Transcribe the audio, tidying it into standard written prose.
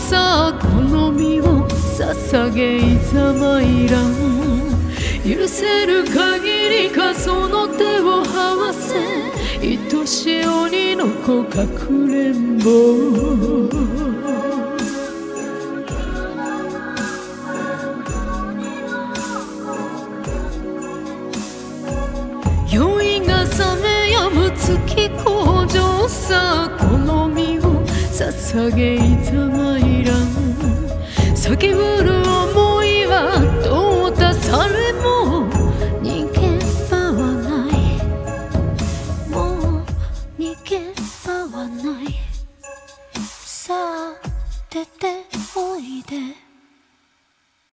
さあこの身を捧げいざ参らん。許せる限りかその手を合わせ、愛しい鬼の子かくれんぼ。酔いが覚めやむ月向上さあこの身を捧げいざ参らん。叫ぶる想いはどうたされも逃げ場はない。もう逃げ場はない。さあ出ておいで。